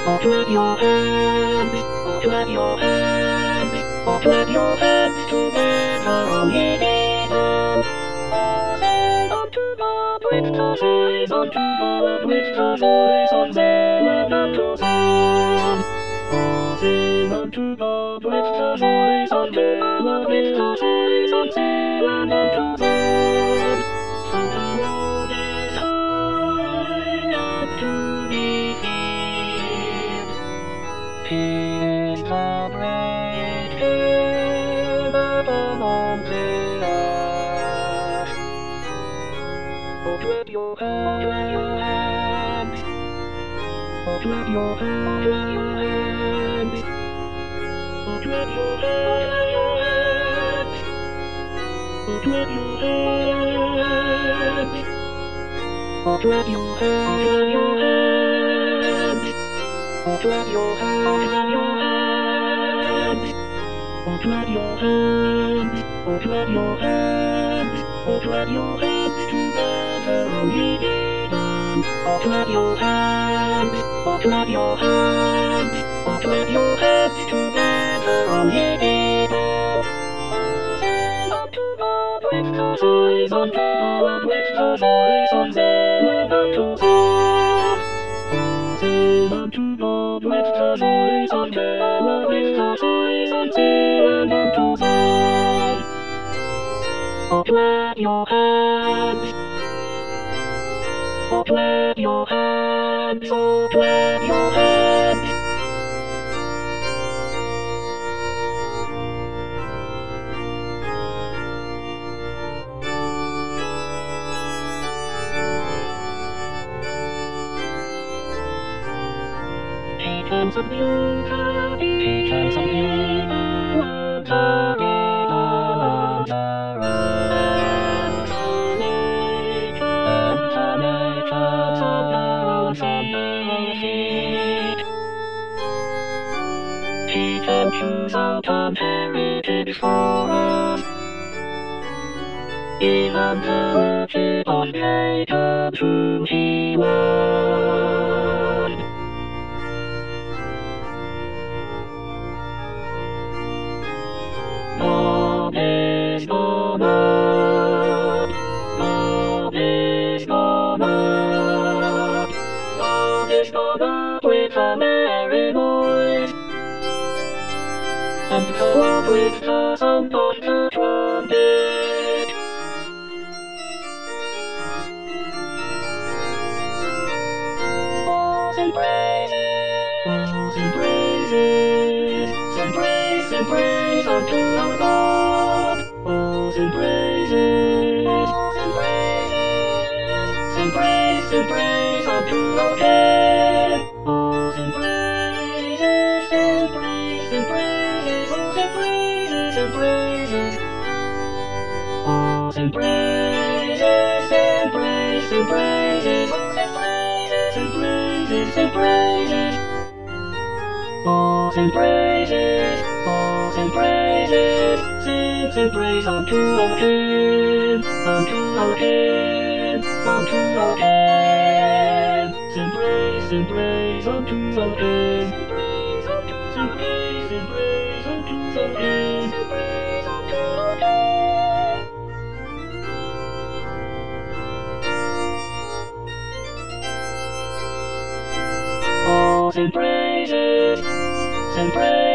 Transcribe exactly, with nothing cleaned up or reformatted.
Oh, clap your hands, oh, clap your hands, oh, clap your hands together, oh, ye people. Oh, sing unto God with the voice, unto God with the voice of Zealand unto Zion. Oh, sing unto God with the voice, unto God with the voice of Zealand unto Zion. For the Lord is high and to be feared. He is the great King above the earth. Oh, clap your hands, oh, clap your hands, oh, clap your hands, oh, clap your hands, oh, clap your hands, oh, clap your hands, oh, clap your hands, oh, clap your hands, oh, clap your hands together, oh, ye heathen. Oh, clap your hands, oh, clap your hands, oh, clap your hands together, oh, ye people. Oh, sing unto God with the voice, unto God with the voice of Zealand unto Zion. Oh, sing unto God with the voice, unto God with the voice of Zealand unto Zion. Oh, clap your hands, oh, clap your hands, oh, clap your hands. He comes of Yucca, he comes of Yucca, He can choose out unherited for us, even the worship of Jacob whom he won. God is gone up, God is gone up, God is gone up with a merry voice, and go up with the sound of the trumpet. Oh, sing praises, oh, sing praises, sing praise, sing praise unto our God. Oh, sing praises, sing praises, sing praise, sing praise unto our King. Oh, sing praises, sing praise, sing praises, oh, sing praises, sing praises. Oh, sing praises, sing praise, sing praises, oh, sing praises, sing praises, sing praises. Oh, sing praises, oh, sing praises, sing, sing praise unto our King, unto our King, unto our King. Sing praise, sing praise unto our King, sing praise unto our King, sing praise unto our King, sing praise unto our King. Oh, sing praises, sing praises.